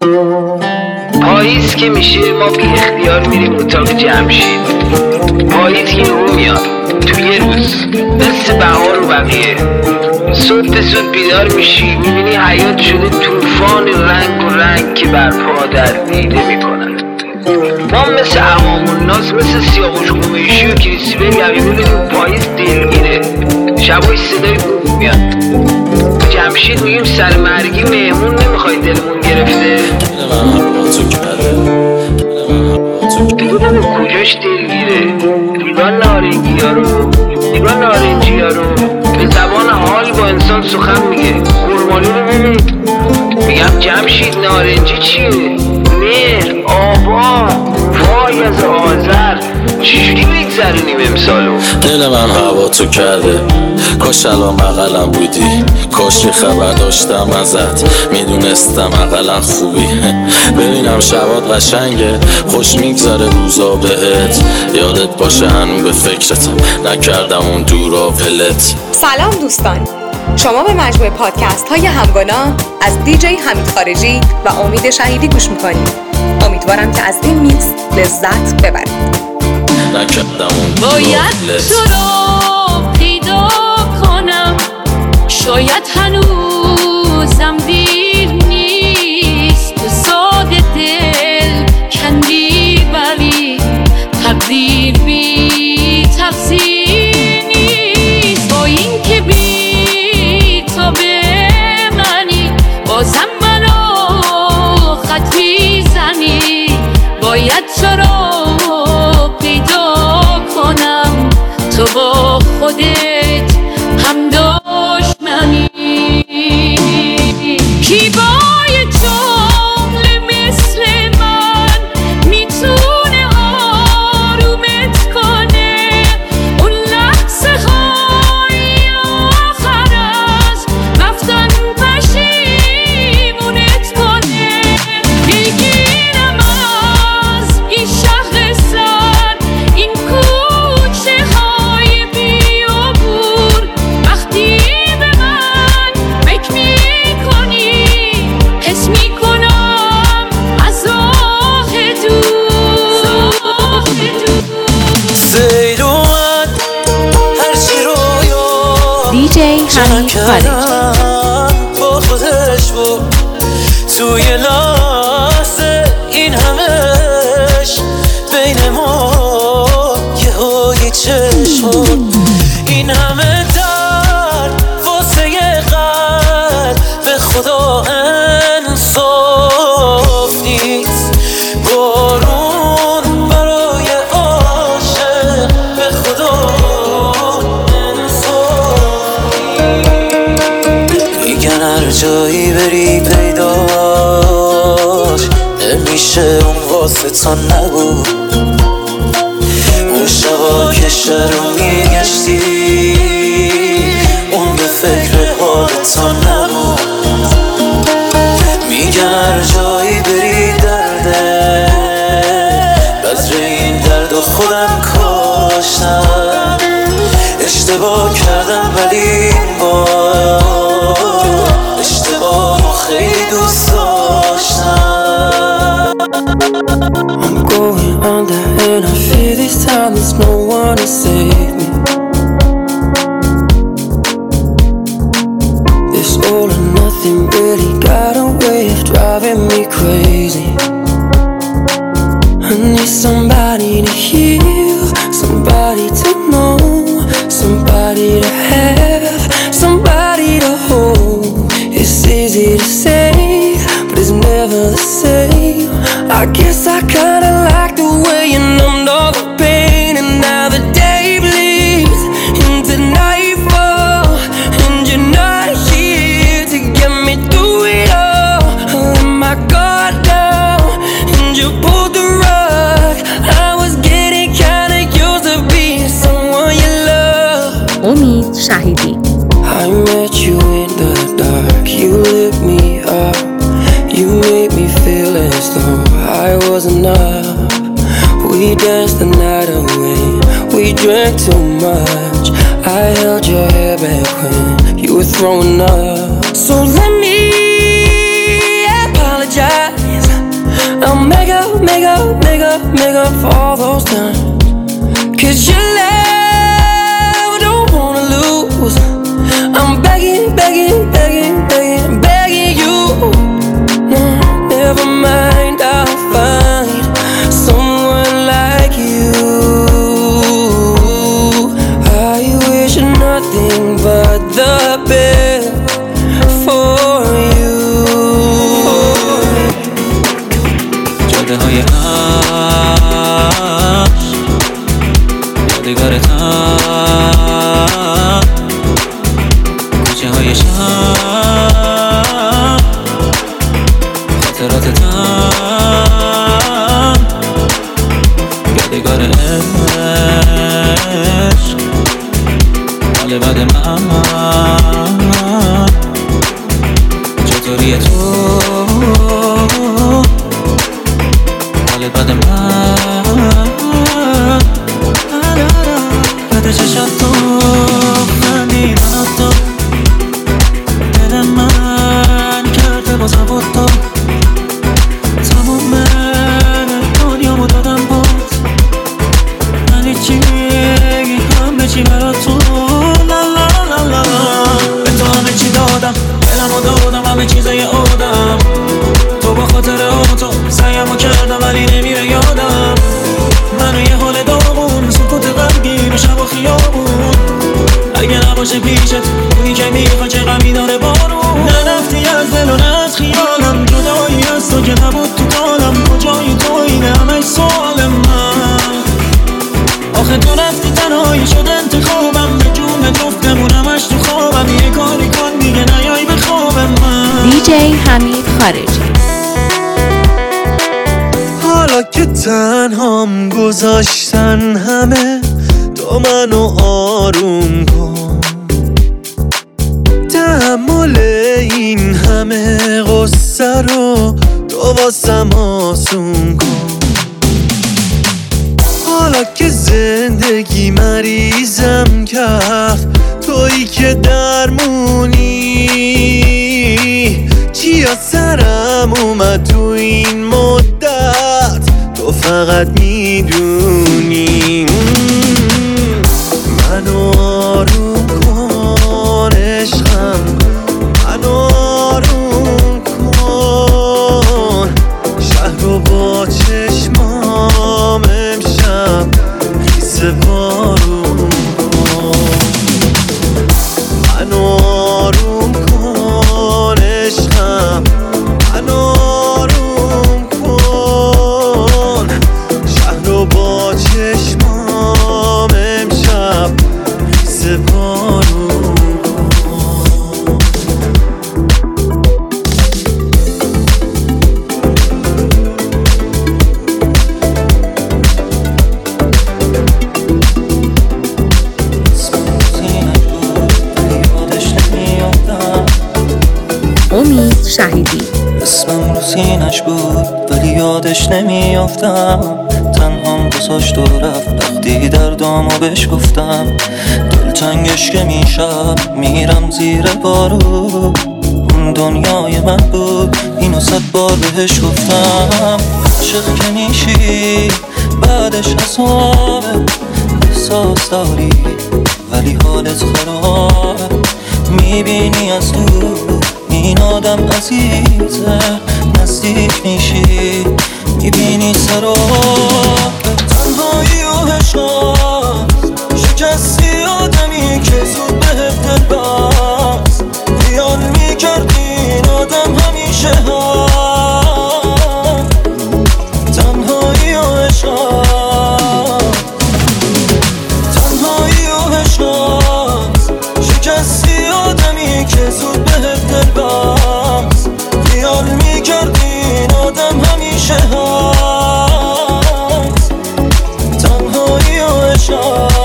پاییز که میشه ما بی اختیار میریم اتاق جمشید. پاییز که رو میاد تو یه روز مثل بهار و بقیه. صبح به صبح بیدار میشی میبینی حیات شده طوفان رنگ که برپا در دیده میکنن. ما مثل عوام الناس مثل سیاوش قمیشی و کریسیبل یقیبه پاییز دلگیره. شبای صدای بوم میاد. جمشید میگیم سرمرگی مهمون نمیخوای دلمون گرفته. بگو کجاش دلگیره. لیوان نارنجی ها رو به زبان حال با انسان سخن میگه. قربانی رو ببین میگم جمشید نارنجی چیه؟ مهر آبا وای از آذر چجوری بگذرونیم امسالو. دل من هوا تو کرده کاش الان بغلم بودی. کاش خبر داشتم ازت میدونستم اقلا خوبی. ببینم شبات قشنگه خوش میگذره روزا بهت. یادت باشه هنو به فکرتم نکردم اون دورا ولت. سلام دوستان، شما به مجموعه پادکست های همگانا از دیجی حمید خارجی و امید شهیدی گوش میکنید. امیدوارم که از این میکس لذت ببرید. باید تو رو پیدا کنم، شاید هنوزم دیر نیست. تو ساده دل کندی ولی تقدیر بی تقصیر نیست. با این که بی تو بمانی بازم منو خط میزنی. باید تو رو پیدا کنم، تو با خودت هم دشمنی. کی با یه جمله مثل من میتونه آرومت کنه؟ اون لحظه های آخر از رفتن پشیمونت کنه. دلگیرم از این شهر سر، این کوچه های بیابور. وقتی به من فکر میکنی حس میکنم از راه دور. سیل اومد هرچی رویا دیجی حمید خارجی با خودش بود توی لحظه این همش بین ما یه های چشم. این همه درد واسه یه قلب به خدا انصاف نیست. بارون برای عاشق به خدا انصاف نیست. میگن هر جایی بری پیداش نمیشه اون واسه تا نبود. اون شبا که شهر رو میگشتی اون به فکر حال تا نبود. میگن هر جایی بری درده بذر این درد و خودم کاشتم. اشتباه کردم ولی این بار اشتباه خیلی دوست داشتم. I'm going under and I feel this time there's no one to save me. This all or nothing really got a way of driving me crazy. I need somebody to heal, somebody to know, somebody to have, somebody to hold. It's easy to say, but it's never the same. I guess I kinda like the way you numbed all the pain. And now the day bleeds into nightfall, and you're not here to get me through it all. I let my guard down and you pulled the rug. I was getting kinda used to being someone you love. امید شهیدی. I met you in the dark, you lit me up. You made me feel as though I was enough. We danced the night away, we drank too much. I held your hair back when you were throwing up. So let me apologize make up for all those times. 'Cause your love, don't wanna lose. I'm begging you. No, never mind, I'll find someone like you. I wish nothing but the best for you. جاده های عشق یادگارتم، کوچه های شهر خاطراتتم، یادگار عشق حال بعد من چطوری تو حال بعد من یاد چشم تو خندیدن تو دل من کرده با زباد تو تموم دنیامو دادم بود من هیچی همه چی برا تو لا لا لا لا به تو همه چی دادم دلمو دادم همه چیزای آدم تو با خاطر تو سعیمو کردم ولی نمیره یادم منو یه حال داغون سکوت غمگین و شب و خیابون اگه نباشه پیشت اونی که میخواد چه غمی داره بارون نرفتی از دل و نه از خیالم جدایی از تو که نبود تو دالم کجایی تو اینه همش سوال من آخه تو رفتی تنهایی شد انتخابم به جون جفتمون همش تو خوابم یه کاری کن دیگه نیایی به خواب من دیجی حمید خارجی. حالا که تنهام گذاشتن همه تو منو آروم کن تحمل این همه غصه رو تو واسم آسون کن حالا که زندگی مریضم کرد تویی که درمونی چی از سرم اومد تو این مدت تو فقط میدونی منو آروم کن عشقم منو آروم کن شهر رو با چشمام امشب خیس بارون کن منو آروم کن عشقم منو آروم کن شهر رو با چشمام امشب خیس بارون کن امید شهیدی. اسمم رو سینش بود ولی یادش نمیافتم تنهام گذاشت و رفت وقتی دردامو بهش گفتم دلتنگش که میشم میرم زیر بارو اون دنیای من بود اینو 100 بار بهش گفتم عاشق که میشی بعدش عذابه احساس داری ولی حالت خرابه میبینی از دور این آدم عزیزه نزدیک میشی میبینی سراب تنهایی و حشاست شکستی آدمی که زود بهت دل بست خیال میکردی این آدم همیشه هم تنهایی و حشاست تنهایی و حشاست شکستی آدمی که زود بهت دل بست خیال میکردی این آدم همیشه هست تنهایی و عشاق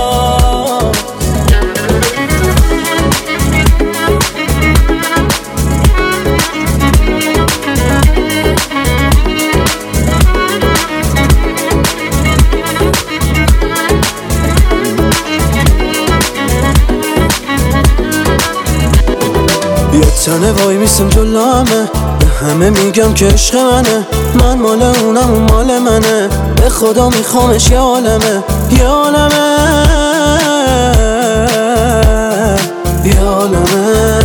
یه تنه وای میسم جلامه همه میگم که عشق منه، من مال اونم اون مال منه، به خدا میخوامش یه عالمه یه عالمه یه عالمه.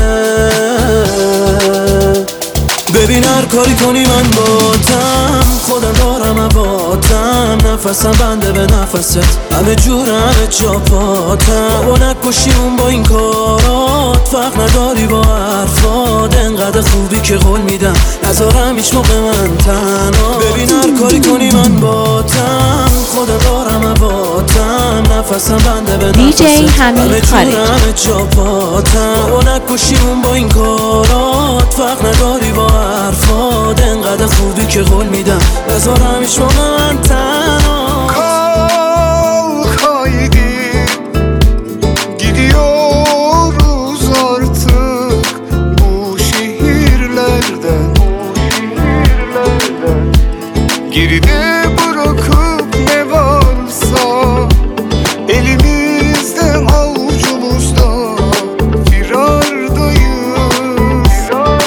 ببین هر کاری کنی من باتم، خودم دارم عباتم، نفسم بنده به نفست، همه جور همه جا پاتم. بابا نکشیم با این کارات، فرق نداری با حرفات، انقدر خوبی که قول میدم نذارم هیچ موقع من تنها. ببین هر کاری کنی من باتم، خودم دارم عباتم، نفسم بنده به نفست، همه جور همه جا پاتم. بابا نکشیم با این کارات، فرق نداری با حرفات، انقدر خوبی که قول میدم نذارم هیچ موقع من تنها. Kalkaydı gidiyoruz artık bu şehirlerden, geride bırakıp ne varsa elimizde avucumuzda firardayız.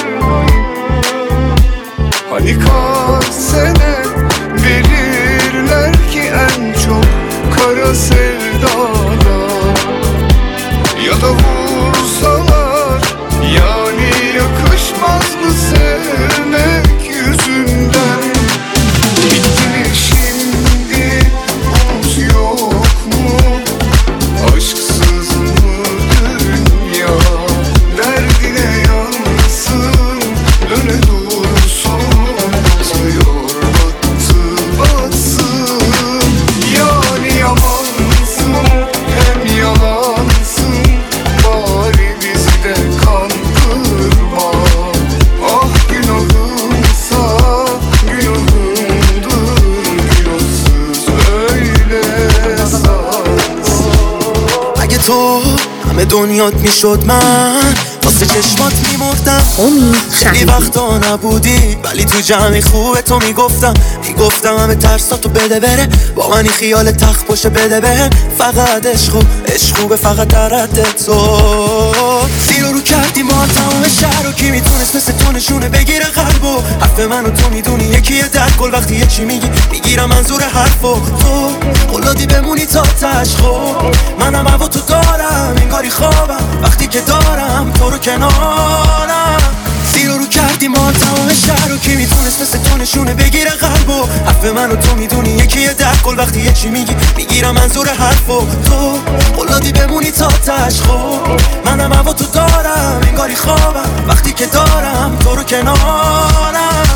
Hani kaç sene verirler ki en çok kara sevdada, ya da vursalar yani yakışmaz mı sevmek yüzünden. Bitti şimdi umut yok mu, aşksız mı dünya, derdine yansın döne dursun, batıyor battı batsın. Yani yamansın hem yalansın, bari bizi de kandırma. Ah günahımsa günahımdır, günahsız öyle sansın. اگه تو همه دنیات میشد من واسه چشمات میمردم. خیلی وقتا نبودی ولی تو جمعی خوبه تو میگفتم همه ترساتو بده بره، با منی خیال تخت باشه بده به، فقط عشق خوبه فقط در حد تو. زیر رو کردی ما تمام شهر رو، کی میتونست مثل تو نشونه بگیره قلبو، حرف منو تو میدونی یکیه در کل، وقتی یه چی میگی میگیرم منظور حرفو. تو قلادی بمونی تا تشخو، منم هوا تو دارم انگاری خوابم وقتی که دارم تو رو کنارم. زیر رو کردی ما تمام شهر رو، کی میتونست مثل تو نشونه بگیره قلبو، حرف منو تو میدونی یکیه در کل، وقتی یه چی میگی میگیرم منظور حرفو. تو قلادی بمونی تا تشخو، منم هوا تو دارم انگاری خوابم وقتی که دارم تو رو کنارم.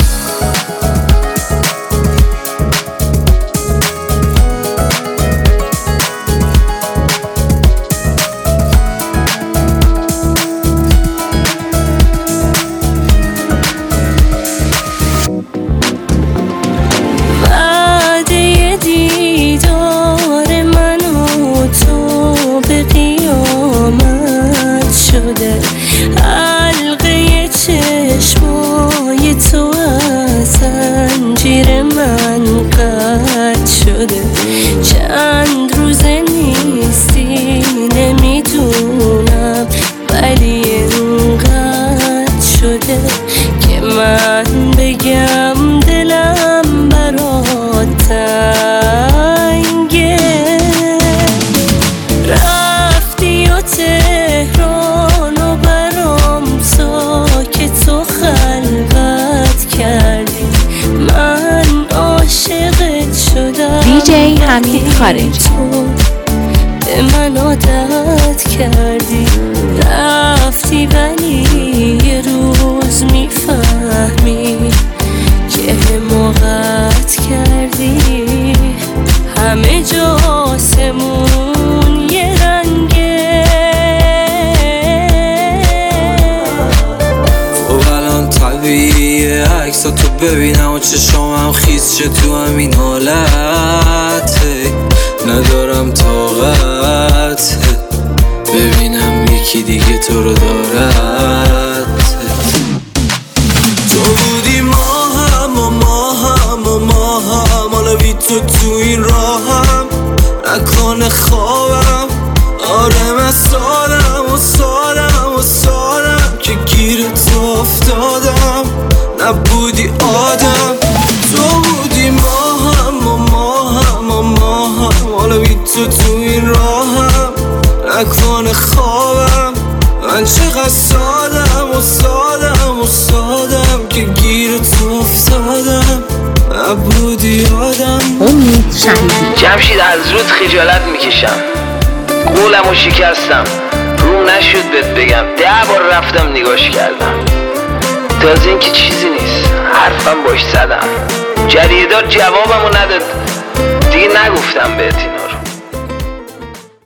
حلقه چشمای تو از زنجیر من قطع شده، چند روزه نیستی نمیدونم ولی اینقدر شده که من بگم دلم برات تنگه. رفتی و تهران و برام ساکت و خلوت کردی، من عاشقت شدم. دیجی حمید خارجی تو به من عادت کردی، رفتی ولی یه روز میفهمی که حماقت کردی. همه جا آسمون یه رنگه. خب الان طبیعیه عکسا تو ببینم و چشامم خیز شه تو همین حالت، ندارم طاقت ببینم یکی دیگه تو رو دارد. تو بودی ماهم و ماهم و ماهم، حالا بی تو این راهم نکنه خوابم. آره من سادم و سادم و سادم که گیر تو افتادم. نبودی آدم. امید شهیدی. جمشید از رود خجالت میکشم، قولمو شکستم، روم نشد بهت بگم، 10 بار رفتم نگاش کردم، تازه این که چیزی نیست، حرفم باش زدم، جریدار جوابمو نداد، دیگه نگفتم بهت اینا.